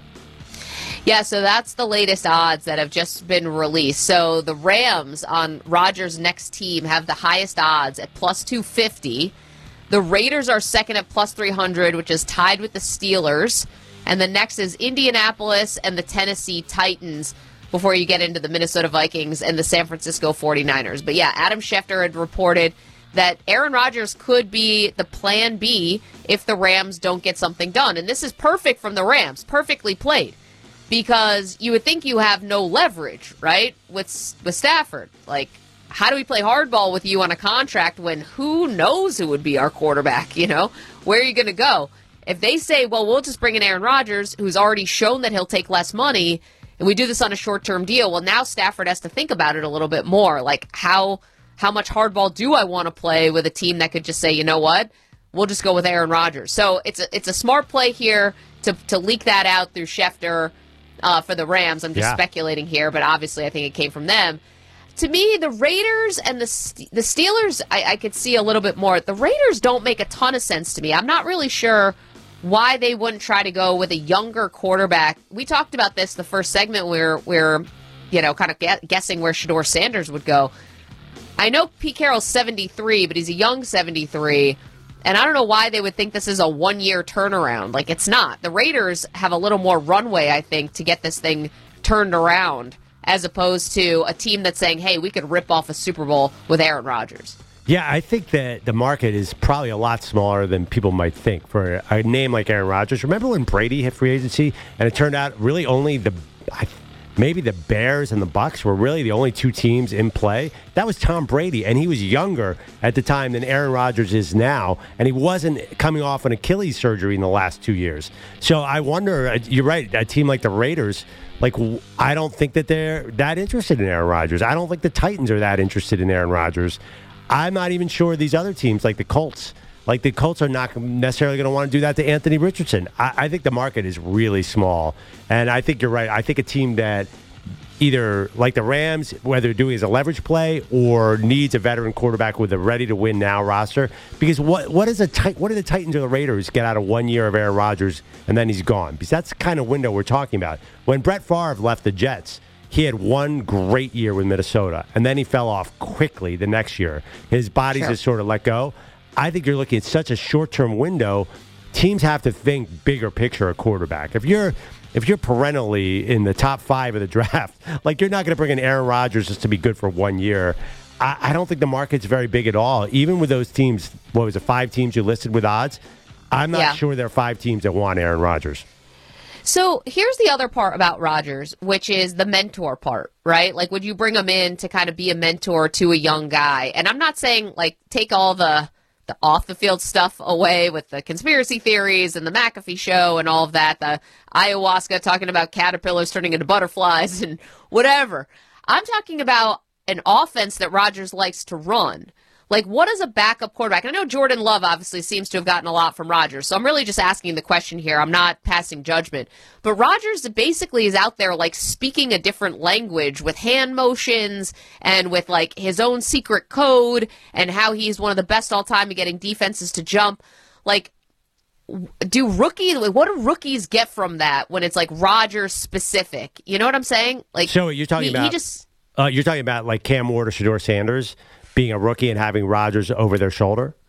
Yeah, so that's the latest odds that have just been released. So the Rams on Rodgers' next team have the highest odds at plus two fifty. The Raiders are second at plus three hundred, which is tied with the Steelers. And the next is Indianapolis and the Tennessee Titans before you get into the Minnesota Vikings and the San Francisco forty-niners. But yeah, Adam Schefter had reported that Aaron Rodgers could be the plan B if the Rams don't get something done. And this is perfect from the Rams, perfectly played. Because you would think you have no leverage, right, with with Stafford. Like, how do we play hardball with you on a contract when who knows who would be our quarterback, you know? Where are you going to go? If they say, well, we'll just bring in Aaron Rodgers, who's already shown that he'll take less money, and we do this on a short-term deal, well, now Stafford has to think about it a little bit more. Like, how how much hardball do I want to play with a team that could just say, you know what, we'll just go with Aaron Rodgers. So it's a, it's a smart play here to, to leak that out through Schefter. Uh, for the Rams. I'm just yeah. speculating here, but obviously I think it came from them. To me, the Raiders and the the Steelers, I, I could see a little bit more. The Raiders don't make a ton of sense to me. I'm not really sure why they wouldn't try to go with a younger quarterback. We talked about this the first segment where we're, you know, kind of get, guessing where Shedeur Sanders would go. I know Pete Carroll's seventy-three, but he's a young seventy-three. And I don't know why they would think this is a one-year turnaround. Like, it's not. The Raiders have a little more runway, I think, to get this thing turned around, as opposed to a team that's saying, hey, we could rip off a Super Bowl with Aaron Rodgers. Yeah, I think that the market is probably a lot smaller than people might think for a name like Aaron Rodgers. Remember when Brady hit free agency, and it turned out really only the... I, Maybe the Bears and the Bucs were really the only two teams in play. That was Tom Brady, and he was younger at the time than Aaron Rodgers is now, and he wasn't coming off an Achilles surgery in the last two years. So I wonder, you're right, a team like the Raiders, like I don't think that they're that interested in Aaron Rodgers. I don't think the Titans are that interested in Aaron Rodgers. I'm not even sure these other teams, like the Colts, Like, the Colts are not necessarily going to want to do that to Anthony Richardson. I, I think the market is really small. And I think you're right. I think a team that either, like the Rams, whether doing as a leverage play or needs a veteran quarterback with a ready-to-win-now roster. Because what what is a tit- what do the Titans or the Raiders get out of one year of Aaron Rodgers and then he's gone? Because that's the kind of window we're talking about. When Brett Favre left the Jets, he had one great year with Minnesota, and then he fell off quickly the next year. His body's Sure. just sort of let go. I think you're looking at such a short-term window. Teams have to think bigger picture of quarterback. If you're if you're perennially in the top five of the draft, like you're not going to bring in Aaron Rodgers just to be good for one year. I, I don't think the market's very big at all. Even with those teams, what was it, five teams you listed with odds? I'm not Yeah. sure there are five teams that want Aaron Rodgers. So here's the other part about Rodgers, which is the mentor part, right? Like, would you bring him in to kind of be a mentor to a young guy? And I'm not saying, like, take all the the off-the-field stuff away with the conspiracy theories and the McAfee show and all of that, the ayahuasca talking about caterpillars turning into butterflies and whatever. I'm talking about an offense that Rodgers likes to run. Like, what is a backup quarterback? I know Jordan Love obviously seems to have gotten a lot from Rodgers, so I'm really just asking the question here. I'm not passing judgment. But Rodgers basically is out there, like, speaking a different language with hand motions and with, like, his own secret code and how he's one of the best all time at getting defenses to jump. Like, do rookies, what do rookies get from that when it's, like, Rodgers specific? You know what I'm saying? Like, So you're talking he, about he just uh, you're talking about like Cam Ward or Shedeur Sanders being a rookie and having Rodgers over their shoulder?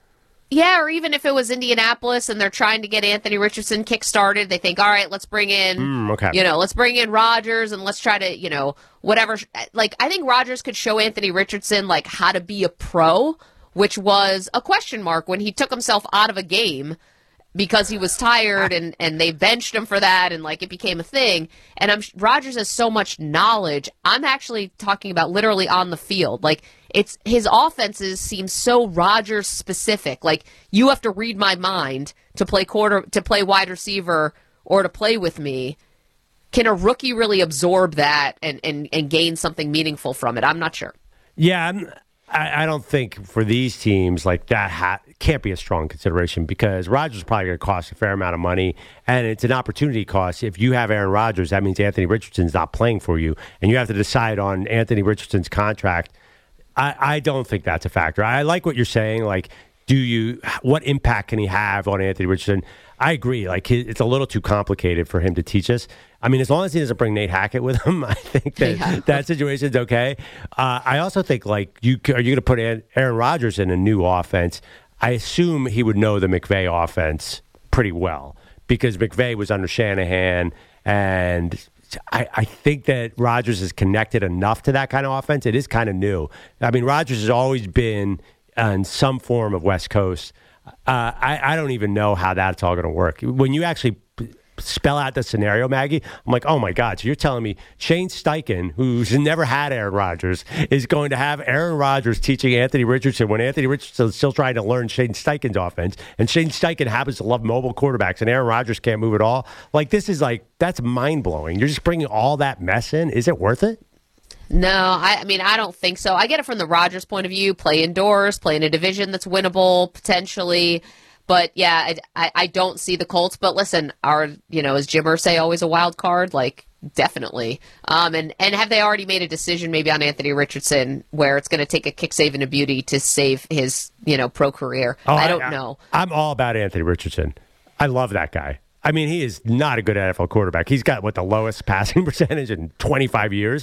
Yeah, or even if it was Indianapolis and they're trying to get Anthony Richardson kick-started, they think, all right, let's bring in, Mm, okay. you know, let's bring in Rodgers and let's try to, you know, whatever. Like, I think Rodgers could show Anthony Richardson, like, how to be a pro, which was a question mark when he took himself out of a game because he was tired and, and they benched him for that and, like, it became a thing. And I'm Rodgers has so much knowledge. I'm actually talking about literally on the field. Like, it's his offenses seem so Rodgers specific. Like, you have to read my mind to play quarter to play wide receiver or to play with me. Can a rookie really absorb that and, and, and gain something meaningful from it? I'm not sure. Yeah, I'm, I, I don't think for these teams like that ha- can't be a strong consideration because Rodgers is probably going to cost a fair amount of money, and it's an opportunity cost. If you have Aaron Rodgers, that means Anthony Richardson's not playing for you, and you have to decide on Anthony Richardson's contract. I, I don't think that's a factor. I like what you're saying. Like, do you? What impact can he have on Anthony Richardson? I agree. Like, he, it's a little too complicated for him to teach us. I mean, as long as he doesn't bring Nate Hackett with him, I think that yeah. that situation's okay. Uh, I also think, like, you are you going to put Aaron Rodgers in a new offense? I assume he would know the McVay offense pretty well because McVay was under Shanahan, and I, I think that Rodgers is connected enough to that kind of offense. It is kind of new. I mean, Rodgers has always been on some form of West Coast. Uh, I, I don't even know how that's all going to work. When you actually spell out the scenario, Maggie, I'm like, oh my God. So you're telling me Shane Steichen, who's never had Aaron Rodgers, is going to have Aaron Rodgers teaching Anthony Richardson when Anthony Richardson's still trying to learn Shane Steichen's offense, and Shane Steichen happens to love mobile quarterbacks, and Aaron Rodgers can't move at all. Like, this is like, that's mind-blowing. You're just bringing all that mess in. Is it worth it? No, I, I mean, I don't think so. I get it from the Rodgers point of view. Play indoors, play in a division that's winnable, potentially. But, yeah, I, I, I don't see the Colts. But, listen, are, you know, is Jim Irsay always a wild card? Like, definitely. Um, and, and have they already made a decision maybe on Anthony Richardson where it's going to take a kick save and a beauty to save his, you know, pro career? Oh, I don't I, know. I'm all about Anthony Richardson. I love that guy. I mean, he is not a good N F L quarterback. He's got, what, the lowest passing percentage in twenty-five years?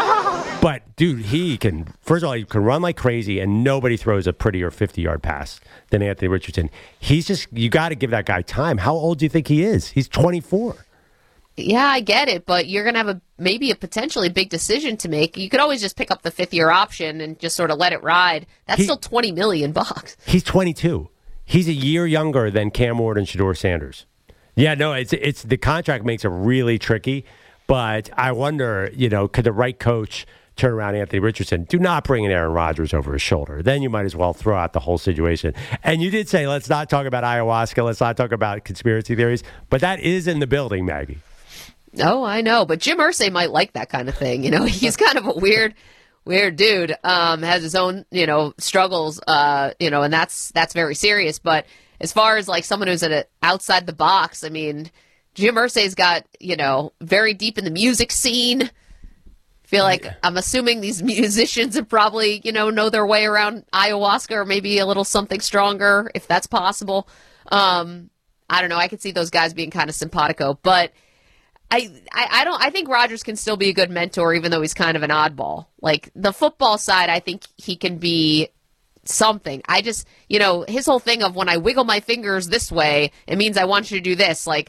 But, dude, he can, first of all, he can run like crazy, and nobody throws a prettier fifty-yard pass than Anthony Richardson. He's just, you got to give that guy time. How old do you think he is? He's twenty-four. Yeah, I get it, but you're going to have a maybe a potentially big decision to make. You could always just pick up the fifth-year option and just sort of let it ride. That's he, still twenty million bucks. He's twenty-two. He's a year younger than Cam Ward and Shedeur Sanders. Yeah, no, it's it's the contract makes it really tricky, but I wonder, you know, could the right coach turn around Anthony Richardson? Do not bring in Aaron Rodgers over his shoulder. Then you might as well throw out the whole situation. And you did say, let's not talk about ayahuasca, let's not talk about conspiracy theories, but that is in the building, Maggie. Oh, I know, but Jim Irsay might like that kind of thing. You know, he's kind of a weird, weird dude. Um, has his own, you know, struggles. Uh, you know, and that's that's very serious. But as far as like someone who's at a, outside the box, I mean, Jim Irsay's got, you know, very deep in the music scene. Feel like I'm assuming these musicians have probably, you know, know their way around ayahuasca or maybe a little something stronger, if that's possible. Um, I don't know. I could see those guys being kind of simpatico, but I, I, I don't. I think Rodgers can still be a good mentor, even though he's kind of an oddball. Like the football side, I think he can be something. I just, you know, his whole thing of when I wiggle my fingers this way, it means I want you to do this. Like,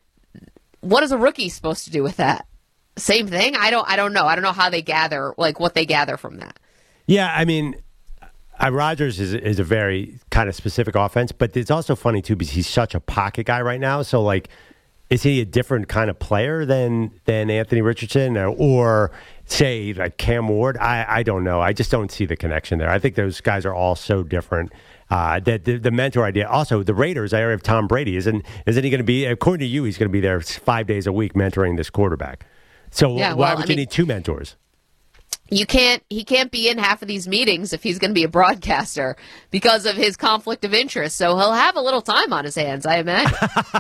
what is a rookie supposed to do with that? Same thing? I don't I don't know. I don't know how they gather, like what they gather from that. Yeah, I mean, uh, Rodgers is is a very kind of specific offense, but it's also funny too because he's such a pocket guy right now. So like, is he a different kind of player than than Anthony Richardson or, or say like Cam Ward? I, I don't know. I just don't see the connection there. I think those guys are all so different. Uh, that the, the mentor idea. Also, the Raiders, I have Tom Brady. Isn't isn't he going to be? According to you, he's going to be there five days a week mentoring this quarterback. So yeah, why well, would I you mean, need two mentors? You can't. He can't be in half of these meetings if he's going to be a broadcaster because of his conflict of interest. So he'll have a little time on his hands, I imagine.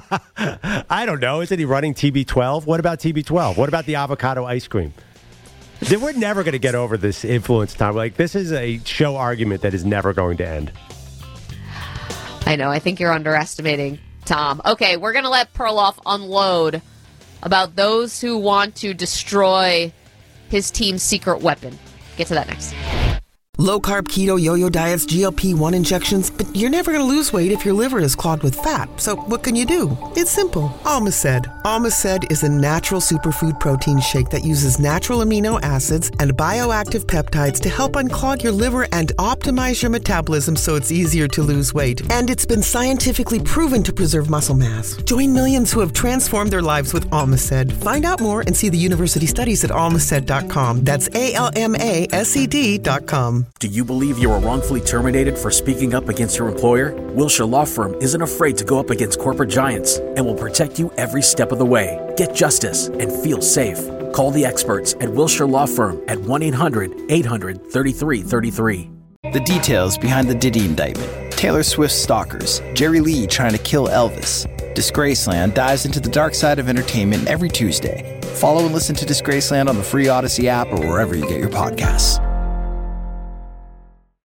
I don't know. Isn't he running T B twelve? What about T B twelve? What about the avocado ice cream? We're never going to get over this influence time. Like, this is a show argument that is never going to end. I know. I think you're underestimating Tom. Okay, we're going to let Perloff unload about those who want to destroy his team's secret weapon. Get to that next. Low-carb keto yo-yo diets, G L P one injections, but you're never going to lose weight if your liver is clogged with fat. So what can you do? It's simple. Almaced. Almaced is a natural superfood protein shake that uses natural amino acids and bioactive peptides to help unclog your liver and optimize your metabolism so it's easier to lose weight. And it's been scientifically proven to preserve muscle mass. Join millions who have transformed their lives with Almaced. Find out more and see the university studies at almaced dot com. That's A L M A S E D dot com. Do you believe you were wrongfully terminated for speaking up against your employer? Wilshire Law Firm isn't afraid to go up against corporate giants and will protect you every step of the way. Get justice and feel safe. Call the experts at Wilshire Law Firm at one eight hundred eight hundred thirty-three thirty-three. The details behind the Diddy indictment. Taylor Swift's stalkers. Jerry Lee trying to kill Elvis. Disgraceland dives into the dark side of entertainment every Tuesday. Follow and listen to Disgraceland on the free Odyssey app or wherever you get your podcasts.